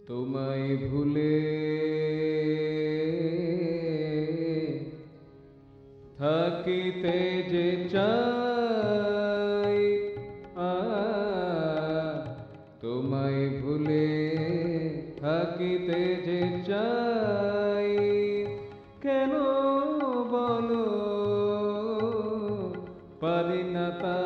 তোমায় ভুলে থাকিতে যে চাই, তোমায় ভুলে থাকিতে যে চাই, কেন বলো পারি না তা।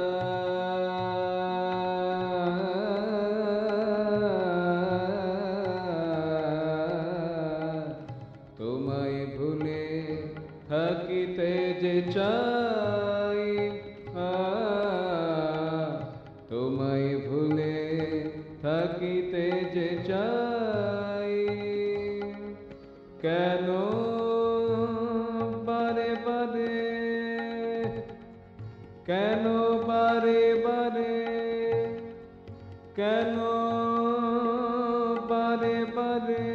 তোমায় ভুলে থাকিতে যে চাই, তোমায় ভুলে থাকিতে যে চাই, কেন বারে বারে, কেন বারে বারে, কেন বারে বারে,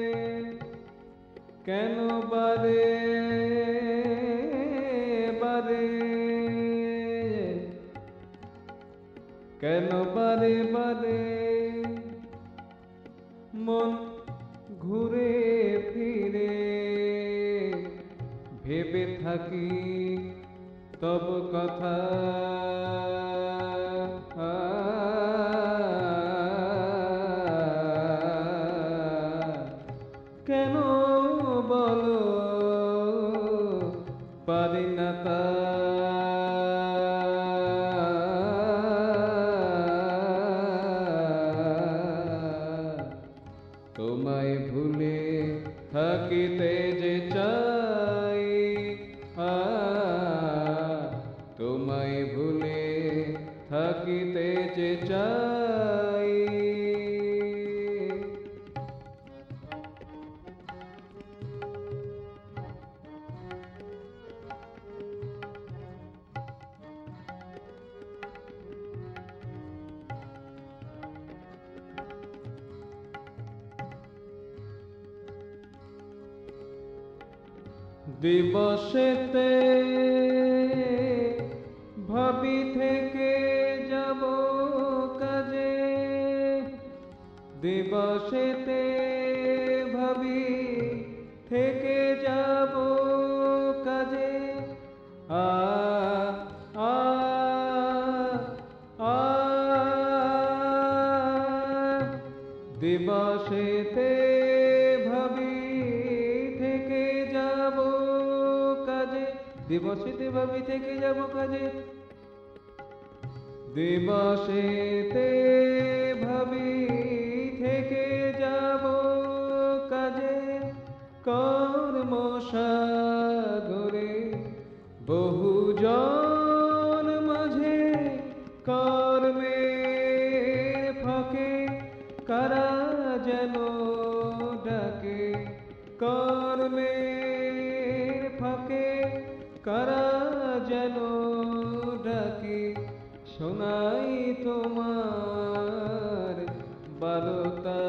কেন বারে বারে, কেন বারে বারে মন ঘুরে ফিরে ভেবে থাকি তব কথা। কেন বলো পারি না তা। তোমায় ভুলে থাকিতে যে চাই, তোমায় ভুলে থাকিতে যে চাই। দিবসেতে ভাবি থেকে যাব কাজে, দিবসেতে ভাবি থেকে যাব কাজে, দিবসেতে ভাবি থেকে যাব কাজে, দিবসেতে ভাবি থেকে যাব কাজে, দিবসেতে ভাবি থেকে যাব কাজে, কর্মসাগরে বহুজন মাঝে কর্মের ফাঁকে কারা যেন ডাকে, কর্মের ফাঁকে কারা যেন ডাকে, শোনাই তোমার বারতা।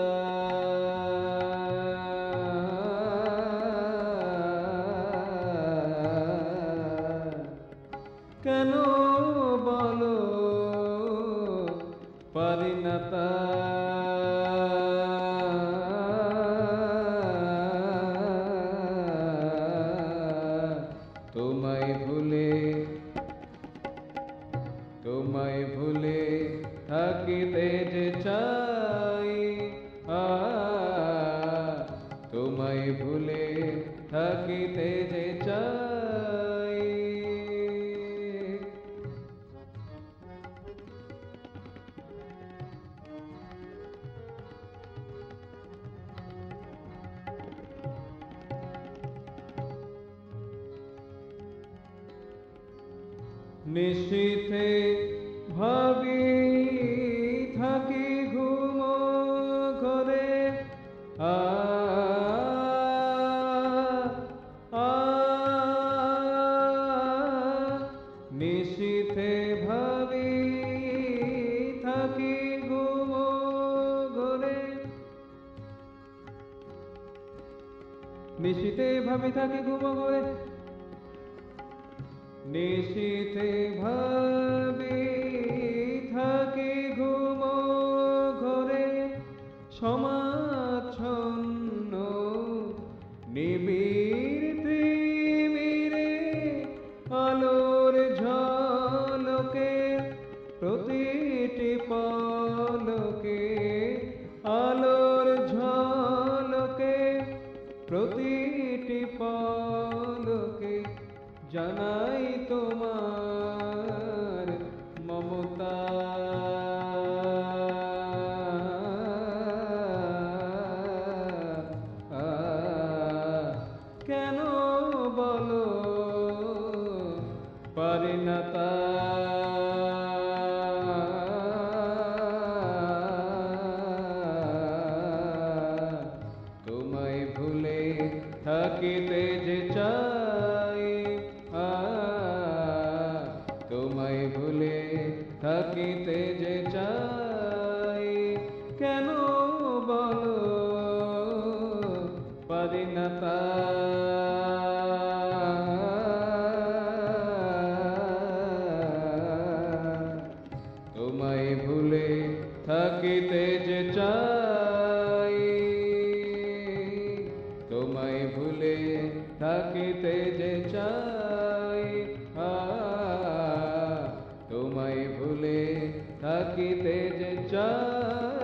কেন বলো পারি না তা। তোমায় ভুলে, তোমায় ভুলে থাকিতে যে চাই, তোমায় ভুলে থাকিতে যে চাই। নিশীথে ভাবি থাকি ঘুম ঘরে, নিশীথে ভাবি থাকি ঘুম ঘরে, নিশীথে ভাবি থাকি ঘুম ঘরে, নিশীথে ভাবি থাকি ঘুম ঘরে, সমাথ প্রতিটি পলকে আলোর ঝলকে, প্রতিটি পলকে জানাই তোমার মমতা। কেন বলো পারি না তা? তোমায় ভুলে থাকিতে যে চাই, তোমায় ভুলে থাকিতে যে চাই, কেন বলো পারি না তা? তোমায় ভুলে থাকিতে যে চাই, তোমায় ভুলে থাকিতে যে চাই, তোমায় ভুলে থাকিতে যে চাই।